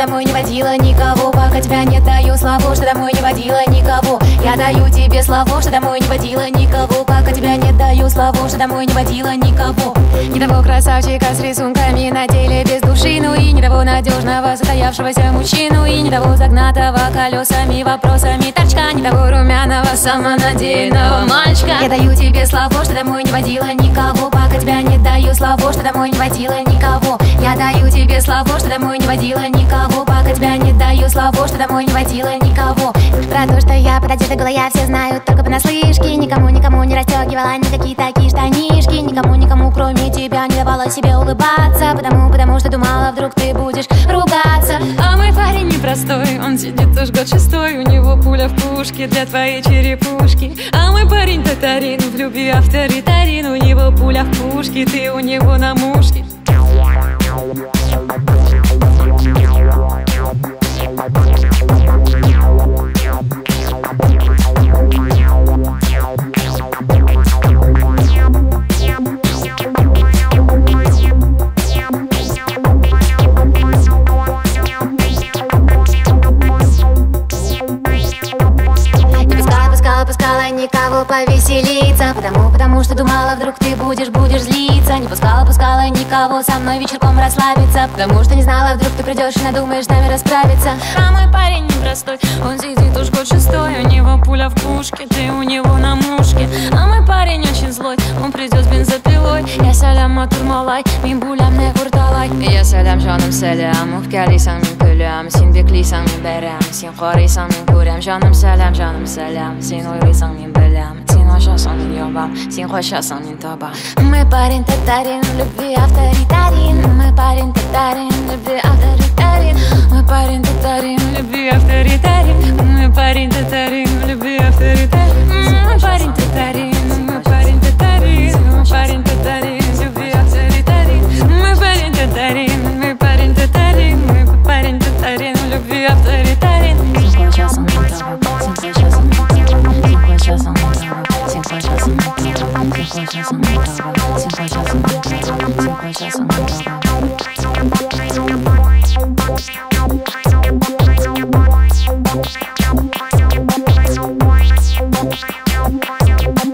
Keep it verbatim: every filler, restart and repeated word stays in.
домой не водила никого. Пока тебя нет, даю слово, что домой не водила никого. Я даю тебе слово, что домой не водила никого. Пока тебя нет, даю слово, что домой не водила никого. Не того красавчика с рисунками на теле без души, ну и не того надежного состоявшегося мужчину, и не того загнатого колесами, вопросами торчка, не того румяного самонадеянного мальчика. Я даю тебе слово, что домой не водила никого. Пока тебя нет, даю слово, что домой не водила никого. Я даю тебе слово, что домой не водила никого. Пока тебя нет, даю слово, что домой не водила никого. Про то, что я пододета голая, все знают только понаслышке. Никому, никому не расстегивала никакие такие штанишки. Никому, никому, кроме тебя, не давала себе улыбаться. Потому, потому что думала, вдруг ты будешь ругаться. А мой парень непростой, он сидит уж год шестой. У него пуля в пушке для твоей черепушки. А мой парень татарин, в любви авторитарин. У него пуля в пушке, ты у него на мушке. Пускала никого повеселиться, потому, потому что думала, вдруг ты будешь, будешь злиться. Не пускала, пускала никого со мной вечерком расслабиться, потому что не знала, вдруг ты придешь и надумаешь с нами расправиться. А мой парень непростой, он сидит уж год шестой. У него пуля в пушке, ты у него на мушке. А мой парень очень злой, он придет с бензопилой. Я сәлем матур малай, мин бүләмне курталай. Я сәлем жаным сәлем, үпкәлисәң мин көләм. Син биклисәң мин бәрәм, син карыйсаң мин күрәм. Жаным сәлем, жаным сәлем, син уйлыйсаң мин беләм. Син ачасаң мин ябам, син качасаң мин табам. Мой парень татарин, в любви авторитарин. Мой парень татарин, в любви авторитарин. Мой парень татарин, в любви авторитарин. Мой парень татарин, в любви авторитарин. Мой парень татарин, мой парень татарин. Мой парень татарин, в любви авторитарин. Мой парень татарин, мой парень татарин. Мой парень татарин, в любви авторитарин. Син качасаң мин табам, син качасаң мин табам. Син качасаң мин табам, син качасаң мин табам. Син качасаң мин табам, син качасаң мин табам. Син качасаң мин табам. We'll be right back.